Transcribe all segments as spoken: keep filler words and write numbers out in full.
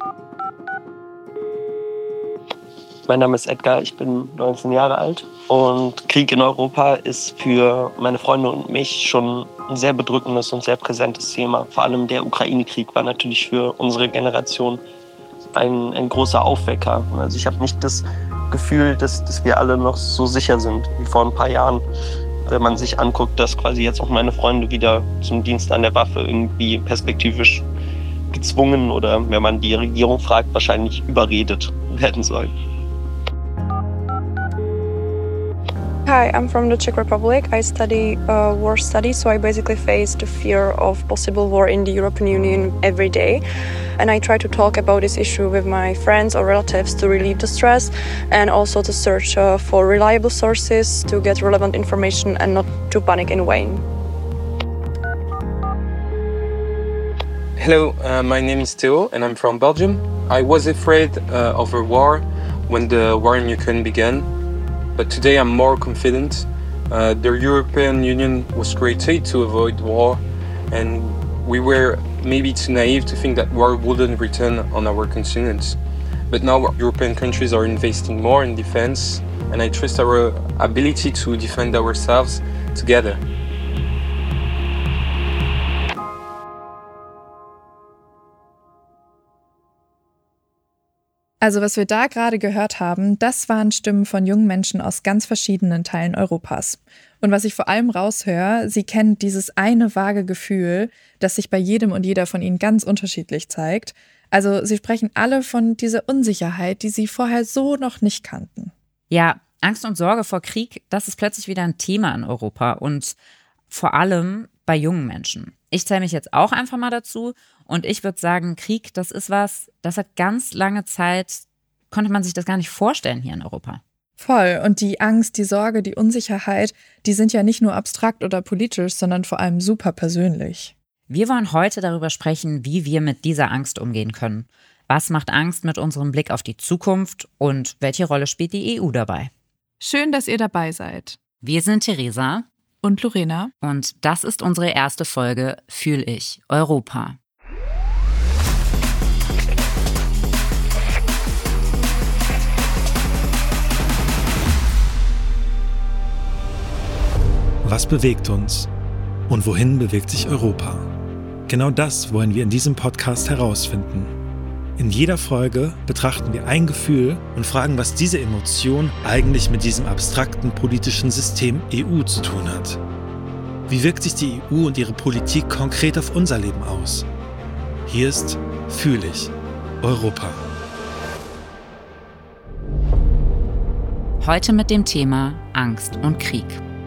Mein Name ist Edgar, ich bin neunzehn Jahre alt und Krieg in Europa ist für meine Freunde und mich schon ein sehr bedrückendes und sehr präsentes Thema. Vor allem der Ukraine-Krieg war natürlich für unsere Generation ein, ein großer Aufwecker. Also ich habe nicht das Gefühl, dass, dass wir alle noch so sicher sind wie vor ein paar Jahren. Wenn man sich anguckt, dass quasi jetzt auch meine Freunde wieder zum Dienst an der Waffe irgendwie perspektivisch gezwungen oder, wenn man die Regierung fragt, wahrscheinlich überredet werden sollen. Hi, I'm from the Czech Republic. I study uh, war studies, so I basically face the fear of possible war in the European Union every day. And I try to talk about this issue with my friends or relatives to relieve the stress and also to search uh, for reliable sources to get relevant information and not to panic in vain. Hello, uh, my name is Theo and I'm from Belgium. I was afraid uh, of a war when the war in Ukraine began. But today I'm more confident. Uh, the European Union was created to avoid war, and we were maybe too naive to think that war wouldn't return on our continent. But now European countries are investing more in defense, and I trust our ability to defend ourselves together. Also was wir da gerade gehört haben, das waren Stimmen von jungen Menschen aus ganz verschiedenen Teilen Europas. Und was ich vor allem raushöre, sie kennen dieses eine vage Gefühl, das sich bei jedem und jeder von ihnen ganz unterschiedlich zeigt. Also sie sprechen alle von dieser Unsicherheit, die sie vorher so noch nicht kannten. Ja, Angst und Sorge vor Krieg, das ist plötzlich wieder ein Thema in Europa und vor allem bei jungen Menschen. Ich zähle mich jetzt auch einfach mal dazu und ich würde sagen, Krieg, das ist was, das hat ganz lange Zeit, konnte man sich das gar nicht vorstellen hier in Europa. Voll. Und die Angst, die Sorge, die Unsicherheit, die sind ja nicht nur abstrakt oder politisch, sondern vor allem super persönlich. Wir wollen heute darüber sprechen, wie wir mit dieser Angst umgehen können. Was macht Angst mit unserem Blick auf die Zukunft und welche Rolle spielt die E U dabei? Schön, dass ihr dabei seid. Wir sind Theresa und Lorena. Und das ist unsere erste Folge Fühl ich, Europa. Was bewegt uns? Und wohin bewegt sich Europa? Genau das wollen wir in diesem Podcast herausfinden. In jeder Folge betrachten wir ein Gefühl und fragen, was diese Emotion eigentlich mit diesem abstrakten politischen System E U zu tun hat. Wie wirkt sich die E U und ihre Politik konkret auf unser Leben aus? Hier ist Fühl ich, Europa. Heute mit dem Thema Angst und Krieg.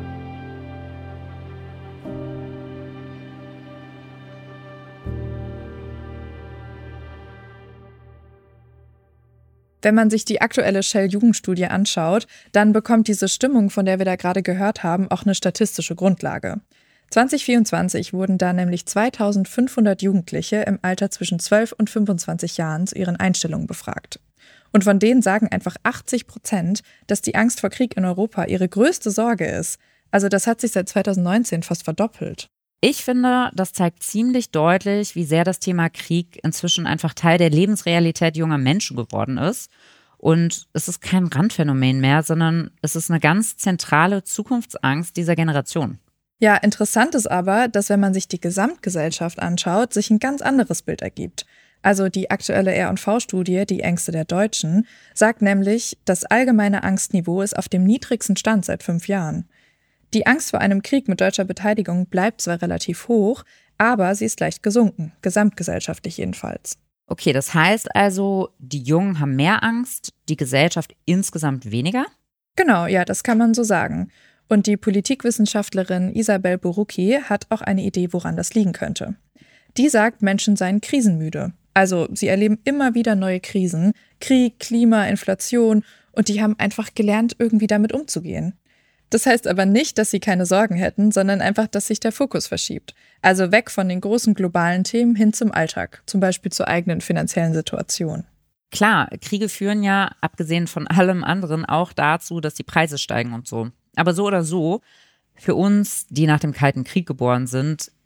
Wenn man sich die aktuelle Shell-Jugendstudie anschaut, dann bekommt diese Stimmung, von der wir da gerade gehört haben, auch eine statistische Grundlage. zwanzig vierundzwanzig wurden da nämlich zweitausendfünfhundert Jugendliche im Alter zwischen zwölf und fünfundzwanzig Jahren zu ihren Einstellungen befragt. Und von denen sagen einfach achtzig Prozent, dass die Angst vor Krieg in Europa ihre größte Sorge ist. Also das hat sich seit zweitausendneunzehn fast verdoppelt. Ich finde, das zeigt ziemlich deutlich, wie sehr das Thema Krieg inzwischen einfach Teil der Lebensrealität junger Menschen geworden ist. Und es ist kein Randphänomen mehr, sondern es ist eine ganz zentrale Zukunftsangst dieser Generation. Ja, interessant ist aber, dass wenn man sich die Gesamtgesellschaft anschaut, sich ein ganz anderes Bild ergibt. Also die aktuelle R und V-Studie, die Ängste der Deutschen, sagt nämlich, das allgemeine Angstniveau ist auf dem niedrigsten Stand seit fünf Jahren. Die Angst vor einem Krieg mit deutscher Beteiligung bleibt zwar relativ hoch, aber sie ist leicht gesunken, gesamtgesellschaftlich jedenfalls. Okay, das heißt also, die Jungen haben mehr Angst, die Gesellschaft insgesamt weniger? Genau, ja, das kann man so sagen. Und die Politikwissenschaftlerin Isabel Borucki hat auch eine Idee, woran das liegen könnte. Die sagt, Menschen seien krisenmüde. Also sie erleben immer wieder neue Krisen, Krieg, Klima, Inflation, und die haben einfach gelernt, irgendwie damit umzugehen. Das heißt aber nicht, dass sie keine Sorgen hätten, sondern einfach, dass sich der Fokus verschiebt. Also weg von den großen globalen Themen hin zum Alltag, zum Beispiel zur eigenen finanziellen Situation. Klar, Kriege führen ja, abgesehen von allem anderen, auch dazu, dass die Preise steigen und so. Aber so oder so, für uns, die nach dem Kalten Krieg geboren sind,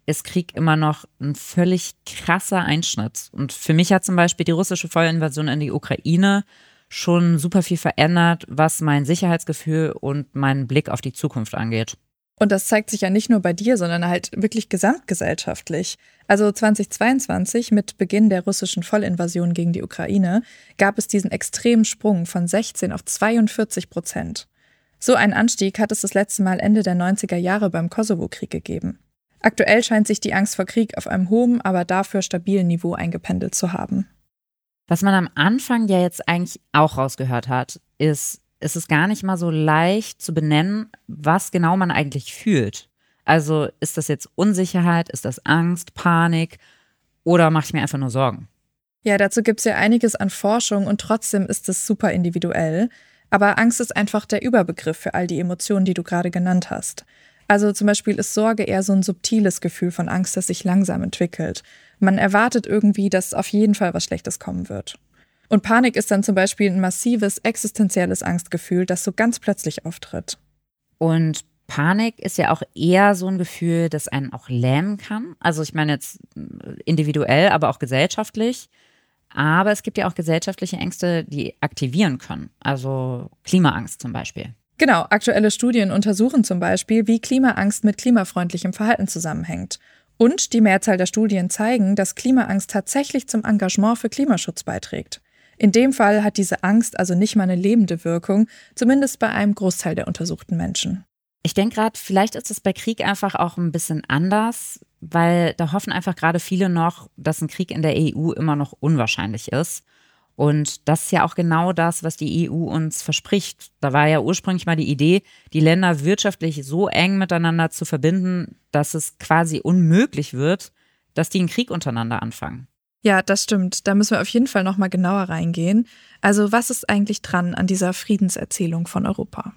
ist Krieg immer noch ein völlig krasser Einschnitt. Und für mich hat zum Beispiel die russische Vollinvasion in die Ukraine schon super viel verändert, was mein Sicherheitsgefühl und meinen Blick auf die Zukunft angeht. Und das zeigt sich ja nicht nur bei dir, sondern halt wirklich gesamtgesellschaftlich. Also zweitausendzweiundzwanzig, mit Beginn der russischen Vollinvasion gegen die Ukraine, gab es diesen extremen Sprung von sechzehn auf zweiundvierzig Prozent. So einen Anstieg hat es das letzte Mal Ende der neunziger Jahre beim Kosovo-Krieg gegeben. Aktuell scheint sich die Angst vor Krieg auf einem hohen, aber dafür stabilen Niveau eingependelt zu haben. Was man am Anfang ja jetzt eigentlich auch rausgehört hat, ist, es ist gar nicht mal so leicht zu benennen, was genau man eigentlich fühlt. Also ist das jetzt Unsicherheit, ist das Angst, Panik oder mache ich mir einfach nur Sorgen? Ja, dazu gibt es ja einiges an Forschung und trotzdem ist es super individuell. Aber Angst ist einfach der Überbegriff für all die Emotionen, die du gerade genannt hast. Also zum Beispiel ist Sorge eher so ein subtiles Gefühl von Angst, das sich langsam entwickelt. Man erwartet irgendwie, dass auf jeden Fall was Schlechtes kommen wird. Und Panik ist dann zum Beispiel ein massives, existenzielles Angstgefühl, das so ganz plötzlich auftritt. Und Panik ist ja auch eher so ein Gefühl, das einen auch lähmen kann. Also ich meine jetzt individuell, aber auch gesellschaftlich. Aber es gibt ja auch gesellschaftliche Ängste, die aktivieren können. Also Klimaangst zum Beispiel. Genau, aktuelle Studien untersuchen zum Beispiel, wie Klimaangst mit klimafreundlichem Verhalten zusammenhängt. Und die Mehrzahl der Studien zeigen, dass Klimaangst tatsächlich zum Engagement für Klimaschutz beiträgt. In dem Fall hat diese Angst also nicht mal eine lebende Wirkung, zumindest bei einem Großteil der untersuchten Menschen. Ich denke gerade, vielleicht ist es bei Krieg einfach auch ein bisschen anders, weil da hoffen einfach gerade viele noch, dass ein Krieg in der E U immer noch unwahrscheinlich ist. Und das ist ja auch genau das, was die E U uns verspricht. Da war ja ursprünglich mal die Idee, die Länder wirtschaftlich so eng miteinander zu verbinden, dass es quasi unmöglich wird, dass die einen Krieg untereinander anfangen. Ja, das stimmt. Da müssen wir auf jeden Fall noch mal genauer reingehen. Also was ist eigentlich dran an dieser Friedenserzählung von Europa?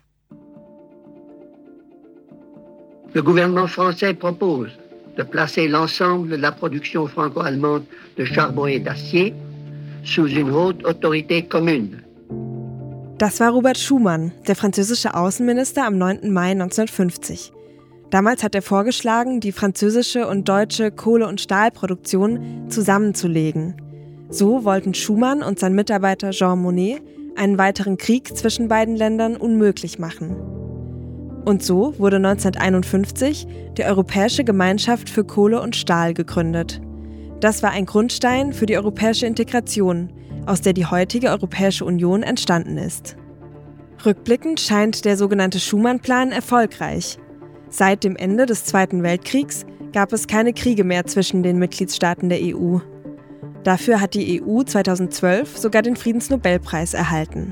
Le gouvernement français propose de placer l'ensemble de la production franco-allemande de charbon et d'acier sous une haute autorité commune. Das war Robert Schuman, der französische Außenminister am neunten Mai neunzehnhundertfünfzig. Damals hat er vorgeschlagen, die französische und deutsche Kohle- und Stahlproduktion zusammenzulegen. So wollten Schuman und sein Mitarbeiter Jean Monnet einen weiteren Krieg zwischen beiden Ländern unmöglich machen. Und so wurde neunzehnhunderteinundfünfzig die Europäische Gemeinschaft für Kohle und Stahl gegründet. Das war ein Grundstein für die europäische Integration, aus der die heutige Europäische Union entstanden ist. Rückblickend scheint der sogenannte Schuman-Plan erfolgreich. Seit dem Ende des Zweiten Weltkriegs gab es keine Kriege mehr zwischen den Mitgliedstaaten der E U. Dafür hat die E U zweitausendzwölf sogar den Friedensnobelpreis erhalten.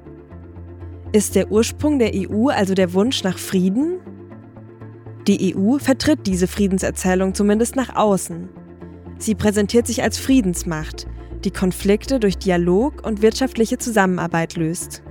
Ist der Ursprung der E U also der Wunsch nach Frieden? Die E U vertritt diese Friedenserzählung zumindest nach außen. Sie präsentiert sich als Friedensmacht, die Konflikte durch Dialog und wirtschaftliche Zusammenarbeit löst.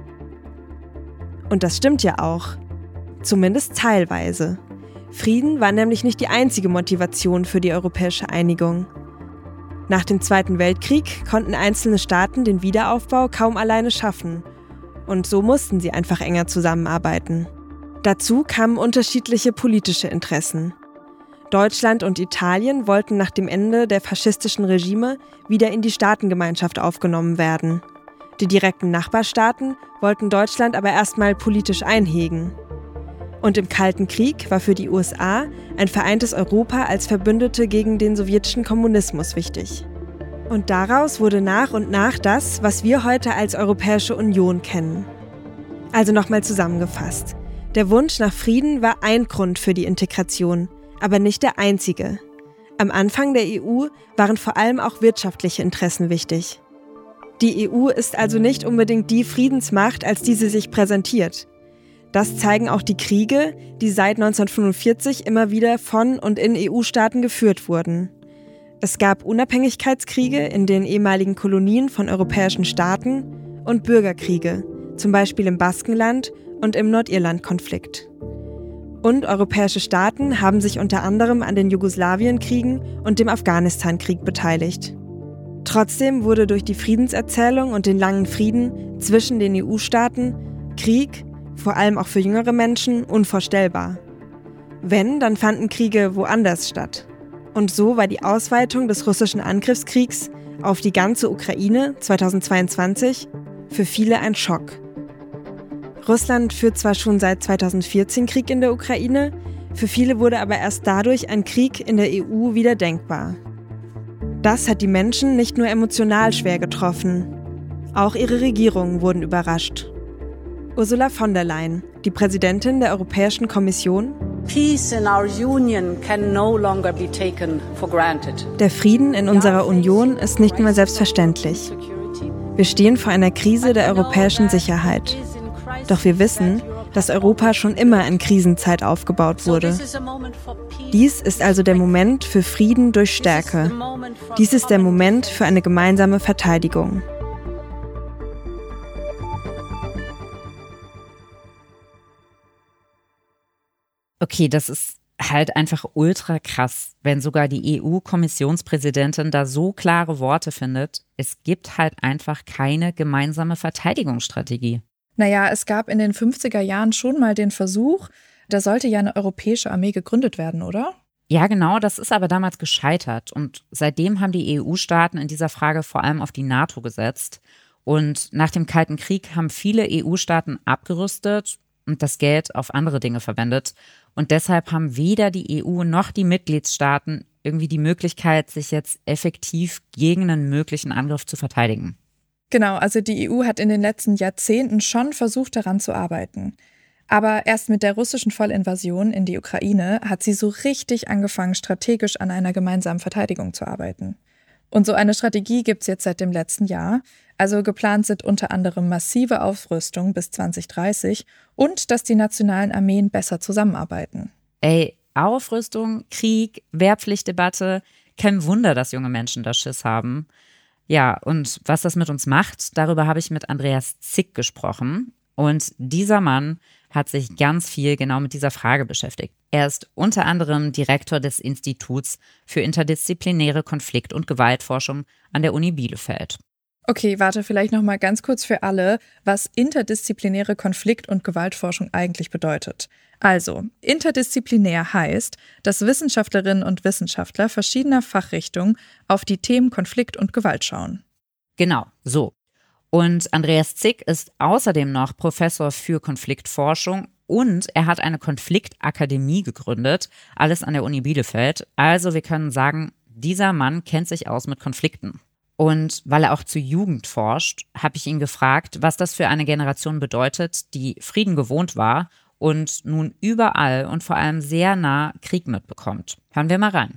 Und das stimmt ja auch. Zumindest teilweise. Frieden war nämlich nicht die einzige Motivation für die europäische Einigung. Nach dem Zweiten Weltkrieg konnten einzelne Staaten den Wiederaufbau kaum alleine schaffen. Und so mussten sie einfach enger zusammenarbeiten. Dazu kamen unterschiedliche politische Interessen. Deutschland und Italien wollten nach dem Ende der faschistischen Regime wieder in die Staatengemeinschaft aufgenommen werden. Die direkten Nachbarstaaten wollten Deutschland aber erstmal politisch einhegen. Und im Kalten Krieg war für die U S A ein vereintes Europa als Verbündete gegen den sowjetischen Kommunismus wichtig. Und daraus wurde nach und nach das, was wir heute als Europäische Union kennen. Also nochmal zusammengefasst. Der Wunsch nach Frieden war ein Grund für die Integration, aber nicht der einzige. Am Anfang der E U waren vor allem auch wirtschaftliche Interessen wichtig. Die E U ist also nicht unbedingt die Friedensmacht, als die sie sich präsentiert. Das zeigen auch die Kriege, die seit neunzehnhundertfünfundvierzig immer wieder von und in E U-Staaten geführt wurden. Es gab Unabhängigkeitskriege in den ehemaligen Kolonien von europäischen Staaten und Bürgerkriege, zum Beispiel im Baskenland und im Nordirland-Konflikt. Und europäische Staaten haben sich unter anderem an den Jugoslawienkriegen und dem Afghanistan-Krieg beteiligt. Trotzdem wurde durch die Friedenserzählung und den langen Frieden zwischen den E U-Staaten Krieg, vor allem auch für jüngere Menschen, unvorstellbar. Wenn, dann fanden Kriege woanders statt. Und so war die Ausweitung des russischen Angriffskriegs auf die ganze Ukraine zweitausendzweiundzwanzig für viele ein Schock. Russland führt zwar schon seit zweitausendvierzehn Krieg in der Ukraine, für viele wurde aber erst dadurch ein Krieg in der E U wieder denkbar. Das hat die Menschen nicht nur emotional schwer getroffen, auch ihre Regierungen wurden überrascht. Ursula von der Leyen, die Präsidentin der Europäischen Kommission: Peace in our union can no longer be taken for granted. Der Frieden in unserer Union ist nicht mehr selbstverständlich. Wir stehen vor einer Krise der europäischen Sicherheit. Doch wir wissen, dass Europa schon immer in Krisenzeit aufgebaut wurde. Dies ist also der Moment für Frieden durch Stärke. Dies ist der Moment für eine gemeinsame Verteidigung. Okay, das ist halt einfach ultra krass, wenn sogar die E U-Kommissionspräsidentin da so klare Worte findet. Es gibt halt einfach keine gemeinsame Verteidigungsstrategie. Naja, es gab in den fünfziger Jahren schon mal den Versuch, da sollte ja eine europäische Armee gegründet werden, oder? Ja, genau, das ist aber damals gescheitert. Und seitdem haben die E U-Staaten in dieser Frage vor allem auf die NATO gesetzt. Und nach dem Kalten Krieg haben viele E U-Staaten abgerüstet und das Geld auf andere Dinge verwendet. Und deshalb haben weder die E U noch die Mitgliedstaaten irgendwie die Möglichkeit, sich jetzt effektiv gegen einen möglichen Angriff zu verteidigen. Genau, also die E U hat in den letzten Jahrzehnten schon versucht, daran zu arbeiten. Aber erst mit der russischen Vollinvasion in die Ukraine hat sie so richtig angefangen, strategisch an einer gemeinsamen Verteidigung zu arbeiten. Und so eine Strategie gibt es jetzt seit dem letzten Jahr. Also geplant sind unter anderem massive Aufrüstung bis zwanzig dreißig und dass die nationalen Armeen besser zusammenarbeiten. Ey, Aufrüstung, Krieg, Wehrpflichtdebatte, kein Wunder, dass junge Menschen da Schiss haben. Ja, und was das mit uns macht, darüber habe ich mit Andreas Zick gesprochen. Und dieser Mann hat sich ganz viel genau mit dieser Frage beschäftigt. Er ist unter anderem Direktor des Instituts für interdisziplinäre Konflikt- und Gewaltforschung an der Uni Bielefeld. Okay, warte, vielleicht noch mal ganz kurz für alle, was interdisziplinäre Konflikt- und Gewaltforschung eigentlich bedeutet. Also, interdisziplinär heißt, dass Wissenschaftlerinnen und Wissenschaftler verschiedener Fachrichtungen auf die Themen Konflikt und Gewalt schauen. Genau, so. Und Andreas Zick ist außerdem noch Professor für Konfliktforschung und er hat eine Konfliktakademie gegründet, alles an der Uni Bielefeld. Also wir können sagen, dieser Mann kennt sich aus mit Konflikten. Und weil er auch zur Jugend forscht, habe ich ihn gefragt, was das für eine Generation bedeutet, die Frieden gewohnt war und nun überall und vor allem sehr nah Krieg mitbekommt. Hören wir mal rein.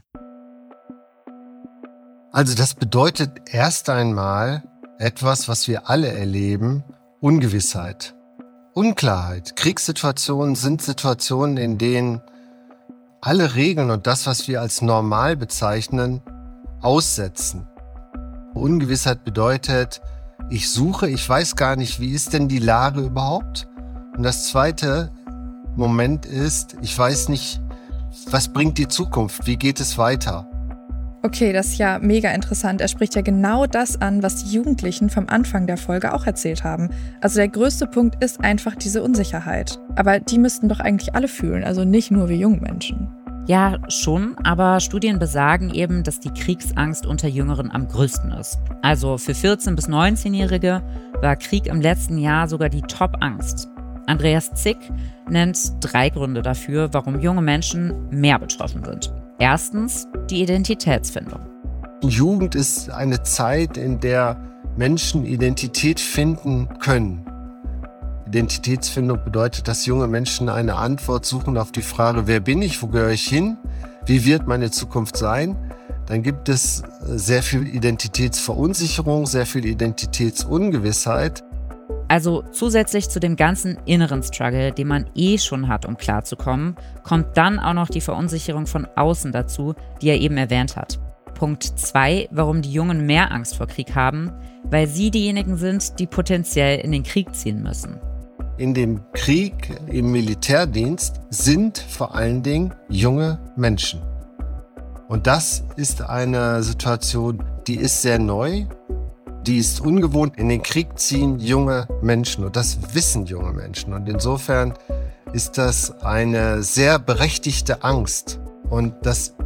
Also das bedeutet erst einmal etwas, was wir alle erleben, Ungewissheit, Unklarheit. Kriegssituationen sind Situationen, in denen alle Regeln und das, was wir als normal bezeichnen, aussetzen. Ungewissheit bedeutet, ich suche, ich weiß gar nicht, wie ist denn die Lage überhaupt? Und das zweite Moment ist, ich weiß nicht, was bringt die Zukunft, wie geht es weiter? Okay, das ist ja mega interessant. Er spricht ja genau das an, was die Jugendlichen vom Anfang der Folge auch erzählt haben. Also der größte Punkt ist einfach diese Unsicherheit. Aber die müssten doch eigentlich alle fühlen, also nicht nur wir jungen Menschen. Ja, schon, aber Studien besagen eben, dass die Kriegsangst unter Jüngeren am größten ist. Also für vierzehn- bis neunzehnjährige war Krieg im letzten Jahr sogar die Top-Angst. Andreas Zick nennt drei Gründe dafür, warum junge Menschen mehr betroffen sind. Erstens die Identitätsfindung. Jugend ist eine Zeit, in der Menschen Identität finden können. Identitätsfindung bedeutet, dass junge Menschen eine Antwort suchen auf die Frage, wer bin ich, wo gehöre ich hin, wie wird meine Zukunft sein? Dann gibt es sehr viel Identitätsverunsicherung, sehr viel Identitätsungewissheit. Also zusätzlich zu dem ganzen inneren Struggle, den man eh schon hat, um klarzukommen, kommt dann auch noch die Verunsicherung von außen dazu, die er eben erwähnt hat. Punkt zwei, warum die Jungen mehr Angst vor Krieg haben, weil sie diejenigen sind, die potenziell in den Krieg ziehen müssen. In dem Krieg, im Militärdienst sind vor allen Dingen junge Menschen. Und das ist eine Situation, die ist sehr neu, die ist ungewohnt. In den Krieg ziehen junge Menschen und das wissen junge Menschen. Und insofern ist das eine sehr berechtigte Angst. Und das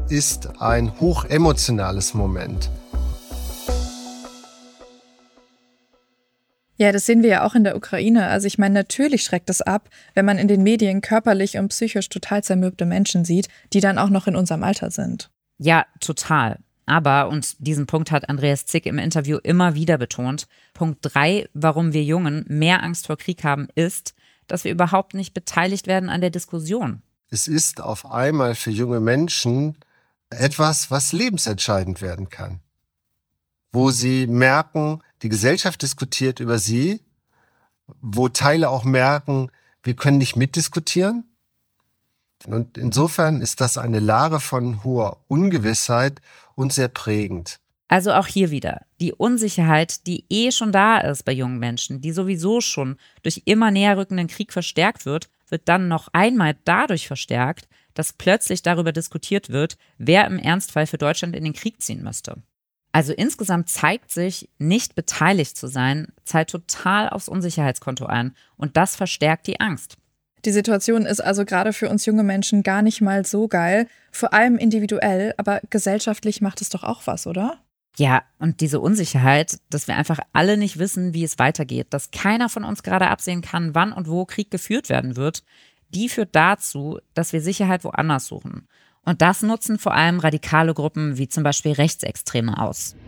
ist ein hochemotionales Moment. Ja, das sehen wir ja auch in der Ukraine. Also ich meine, natürlich schreckt es ab, wenn man in den Medien körperlich und psychisch total zermürbte Menschen sieht, die dann auch noch in unserem Alter sind. Ja, total. Aber, und diesen Punkt hat Andreas Zick im Interview immer wieder betont, Punkt drei, warum wir Jungen mehr Angst vor Krieg haben, ist, dass wir überhaupt nicht beteiligt werden an der Diskussion. Es ist auf einmal für junge Menschen etwas, was lebensentscheidend werden kann. Wo sie merken, die Gesellschaft diskutiert über sie, wo Teile auch merken, wir können nicht mitdiskutieren. Und insofern ist das eine Lage von hoher Ungewissheit und sehr prägend. Also auch hier wieder die Unsicherheit, die eh schon da ist bei jungen Menschen, die sowieso schon durch immer näher rückenden Krieg verstärkt wird, wird dann noch einmal dadurch verstärkt, dass plötzlich darüber diskutiert wird, wer im Ernstfall für Deutschland in den Krieg ziehen müsste. Also insgesamt zeigt sich, nicht beteiligt zu sein, zahlt total aufs Unsicherheitskonto ein und das verstärkt die Angst. Die Situation ist also gerade für uns junge Menschen gar nicht mal so geil, vor allem individuell, aber gesellschaftlich macht es doch auch was, oder? Ja, und diese Unsicherheit, dass wir einfach alle nicht wissen, wie es weitergeht, dass keiner von uns gerade absehen kann, wann und wo Krieg geführt werden wird, die führt dazu, dass wir Sicherheit woanders suchen. Und das nutzen vor allem radikale Gruppen wie zum Beispiel Rechtsextreme aus.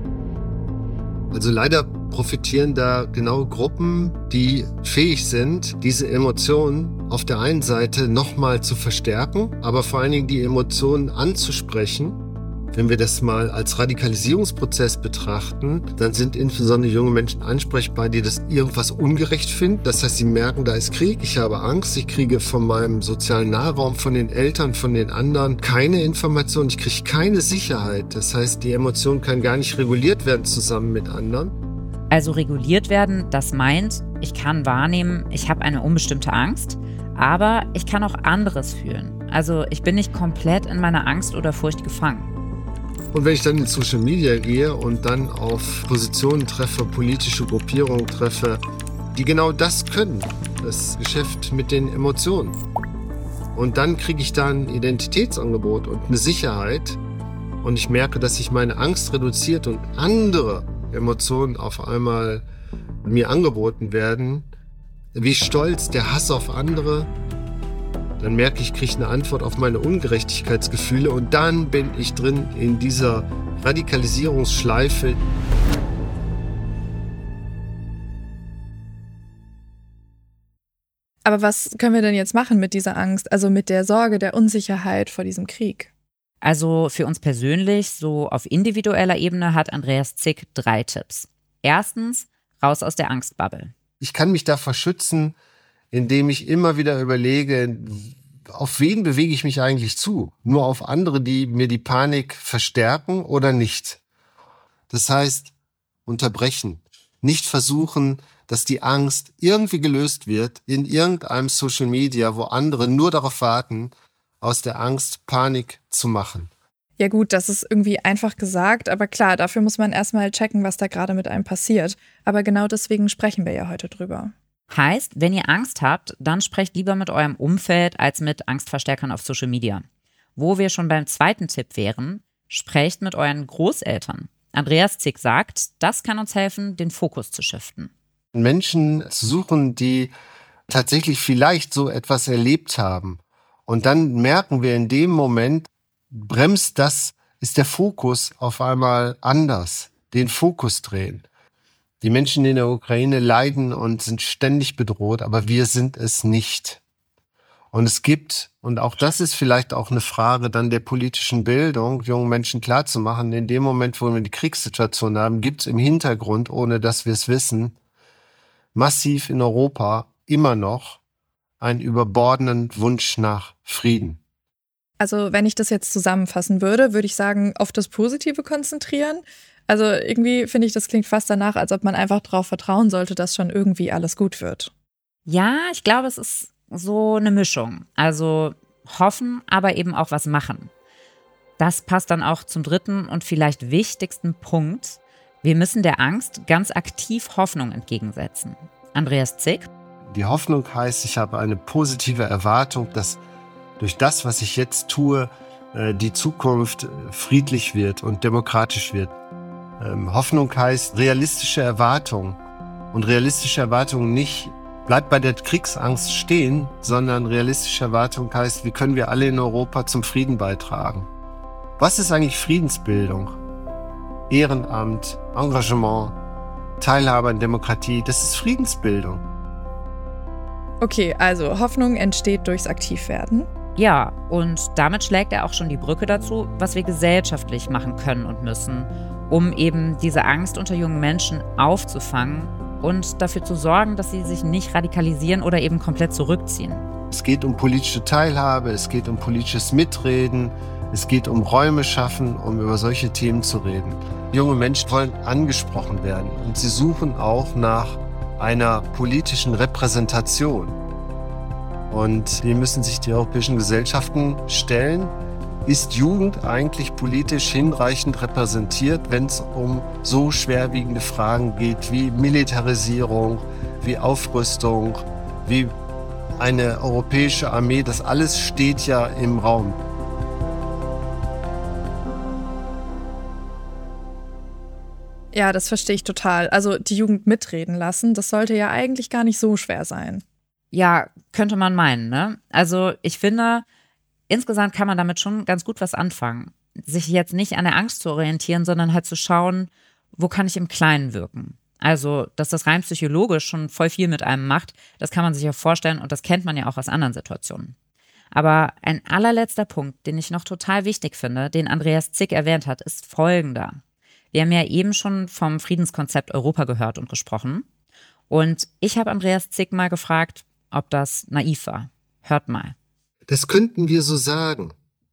Also leider profitieren da genau Gruppen, die fähig sind, diese Emotionen auf der einen Seite nochmal zu verstärken, aber vor allen Dingen die Emotionen anzusprechen. Wenn wir das mal als Radikalisierungsprozess betrachten, dann sind insbesondere junge Menschen ansprechbar, die das irgendwas ungerecht finden. Das heißt, sie merken, da ist Krieg, ich habe Angst, ich kriege von meinem sozialen Nahraum, von den Eltern, von den anderen keine Information, ich kriege keine Sicherheit. Das heißt, die Emotion kann gar nicht reguliert werden zusammen mit anderen. Also reguliert werden, das meint, ich kann wahrnehmen, ich habe eine unbestimmte Angst, aber ich kann auch anderes fühlen. Also ich bin nicht komplett in meiner Angst oder Furcht gefangen. Und wenn ich dann in Social Media gehe und dann auf Positionen treffe, politische Gruppierungen treffe, die genau das können, das Geschäft mit den Emotionen. Und dann kriege ich da ein Identitätsangebot und eine Sicherheit und ich merke, dass sich meine Angst reduziert und andere Emotionen auf einmal mir angeboten werden, wie Stolz, der Hass auf andere. Dann merke ich, ich kriege eine Antwort auf meine Ungerechtigkeitsgefühle und dann bin ich drin in dieser Radikalisierungsschleife. Aber was können wir denn jetzt machen mit dieser Angst, also mit der Sorge, der Unsicherheit vor diesem Krieg? Also für uns persönlich, so auf individueller Ebene, hat Andreas Zick drei Tipps. Erstens, raus aus der Angstbubble. Ich kann mich davor schützen, indem ich immer wieder überlege, auf wen bewege ich mich eigentlich zu? Nur auf andere, die mir die Panik verstärken oder nicht? Das heißt, unterbrechen. Nicht versuchen, dass die Angst irgendwie gelöst wird in irgendeinem Social Media, wo andere nur darauf warten, aus der Angst Panik zu machen. Ja gut, das ist irgendwie einfach gesagt, aber klar, dafür muss man erstmal checken, was da gerade mit einem passiert. Aber genau deswegen sprechen wir ja heute drüber. Heißt, wenn ihr Angst habt, dann sprecht lieber mit eurem Umfeld als mit Angstverstärkern auf Social Media. Wo wir schon beim zweiten Tipp wären, sprecht mit euren Großeltern. Andreas Zick sagt, das kann uns helfen, den Fokus zu shiften. Menschen zu suchen, die tatsächlich vielleicht so etwas erlebt haben. Und dann merken wir in dem Moment, bremst das, ist der Fokus auf einmal anders. Den Fokus drehen. Die Menschen in der Ukraine leiden und sind ständig bedroht, aber wir sind es nicht. Und es gibt, und auch das ist vielleicht auch eine Frage dann der politischen Bildung, jungen Menschen klarzumachen, in dem Moment, wo wir die Kriegssituation haben, gibt es im Hintergrund, ohne dass wir es wissen, massiv in Europa immer noch einen überbordenden Wunsch nach Frieden. Also wenn ich das jetzt zusammenfassen würde, würde ich sagen, auf das Positive konzentrieren. Also irgendwie finde ich, das klingt fast danach, als ob man einfach darauf vertrauen sollte, dass schon irgendwie alles gut wird. Ja, ich glaube, es ist so eine Mischung. Also hoffen, aber eben auch was machen. Das passt dann auch zum dritten und vielleicht wichtigsten Punkt. Wir müssen der Angst ganz aktiv Hoffnung entgegensetzen. Andreas Zick? Die Hoffnung heißt, ich habe eine positive Erwartung, dass durch das, was ich jetzt tue, äh, die Zukunft friedlich wird und demokratisch wird. Ähm, Hoffnung heißt realistische Erwartungen. Und realistische Erwartungen nicht, bleibt bei der Kriegsangst stehen, sondern realistische Erwartung heißt, wie können wir alle in Europa zum Frieden beitragen? Was ist eigentlich Friedensbildung? Ehrenamt, Engagement, Teilhabe an Demokratie, das ist Friedensbildung. Okay, also Hoffnung entsteht durchs Aktivwerden. Ja, und damit schlägt er auch schon die Brücke dazu, was wir gesellschaftlich machen können und müssen, um eben diese Angst unter jungen Menschen aufzufangen und dafür zu sorgen, dass sie sich nicht radikalisieren oder eben komplett zurückziehen. Es geht um politische Teilhabe, es geht um politisches Mitreden, es geht um Räume schaffen, um über solche Themen zu reden. Junge Menschen wollen angesprochen werden und sie suchen auch nach einer politischen Repräsentation. Und dem müssen sich die europäischen Gesellschaften stellen. Ist Jugend eigentlich politisch hinreichend repräsentiert, wenn es um so schwerwiegende Fragen geht wie Militarisierung, wie Aufrüstung, wie eine europäische Armee? Das alles steht ja im Raum. Ja, das verstehe ich total. Also die Jugend mitreden lassen, das sollte ja eigentlich gar nicht so schwer sein. Ja, könnte man meinen, ne? Also ich finde, insgesamt kann man damit schon ganz gut was anfangen. Sich jetzt nicht an der Angst zu orientieren, sondern halt zu schauen, wo kann ich im Kleinen wirken. Also, dass das rein psychologisch schon voll viel mit einem macht, das kann man sich ja vorstellen und das kennt man ja auch aus anderen Situationen. Aber ein allerletzter Punkt, den ich noch total wichtig finde, den Andreas Zick erwähnt hat, ist folgender. Wir haben ja eben schon vom Friedenskonzept Europa gehört und gesprochen. Und ich habe Andreas Zick mal gefragt, ob das naiv war. Hört mal. Das könnten wir so sagen.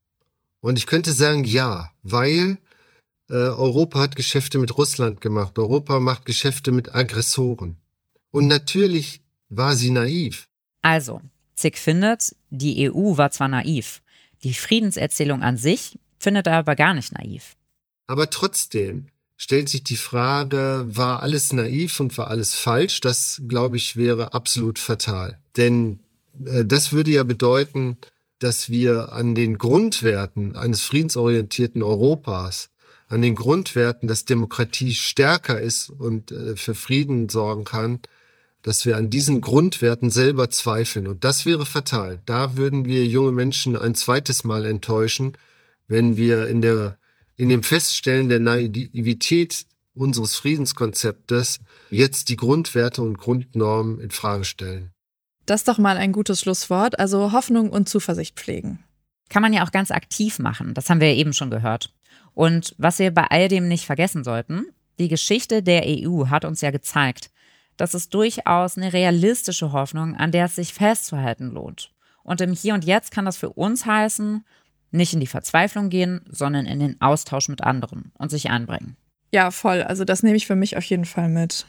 Und ich könnte sagen, ja, weil äh, Europa hat Geschäfte mit Russland gemacht. Europa macht Geschäfte mit Aggressoren. Und natürlich war sie naiv. Also, Zick findet, die E U war zwar naiv, die Friedenserzählung an sich findet er aber gar nicht naiv. Aber trotzdem stellt sich die Frage, war alles naiv und war alles falsch? Das, glaube ich, wäre absolut fatal. Denn äh, das würde ja bedeuten, dass wir an den Grundwerten eines friedensorientierten Europas, an den Grundwerten, dass Demokratie stärker ist und äh, für Frieden sorgen kann, dass wir an diesen Grundwerten selber zweifeln. Und das wäre fatal. Da würden wir junge Menschen ein zweites Mal enttäuschen, wenn wir in der in dem Feststellen der Naivität unseres Friedenskonzeptes jetzt die Grundwerte und Grundnormen in Frage stellen. Das ist doch mal ein gutes Schlusswort, also Hoffnung und Zuversicht pflegen. Kann man ja auch ganz aktiv machen, das haben wir ja eben schon gehört. Und was wir bei all dem nicht vergessen sollten, die Geschichte der E U hat uns ja gezeigt, dass es durchaus eine realistische Hoffnung, an der es sich festzuhalten lohnt. Und im Hier und Jetzt kann das für uns heißen, nicht in die Verzweiflung gehen, sondern in den Austausch mit anderen und sich einbringen. Ja, voll. Also das nehme ich für mich auf jeden Fall mit.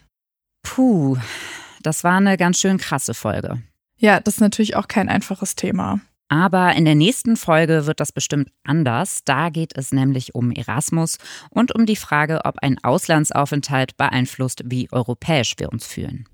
Puh, das war eine ganz schön krasse Folge. Ja, das ist natürlich auch kein einfaches Thema. Aber in der nächsten Folge wird das bestimmt anders. Da geht es nämlich um Erasmus und um die Frage, ob ein Auslandsaufenthalt beeinflusst, wie europäisch wir uns fühlen.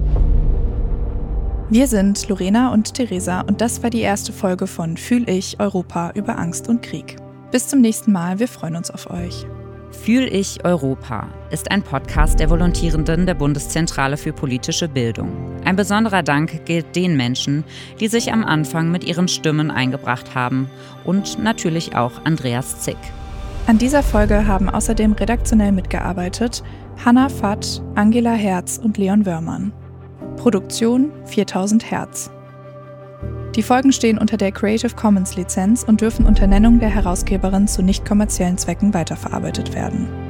Wir sind Lorena und Theresa und das war die erste Folge von Fühl ich Europa über Angst und Krieg. Bis zum nächsten Mal, wir freuen uns auf euch. Fühl ich Europa ist ein Podcast der Volontierenden der Bundeszentrale für politische Bildung. Ein besonderer Dank gilt den Menschen, die sich am Anfang mit ihren Stimmen eingebracht haben und natürlich auch Andreas Zick. An dieser Folge haben außerdem redaktionell mitgearbeitet Hannah Fatt, Angela Herz und Leon Wörmann. Produktion viertausend Hertz. Die Folgen stehen unter der Creative Commons Lizenz und dürfen unter Nennung der Herausgeberin zu nicht kommerziellen Zwecken weiterverarbeitet werden.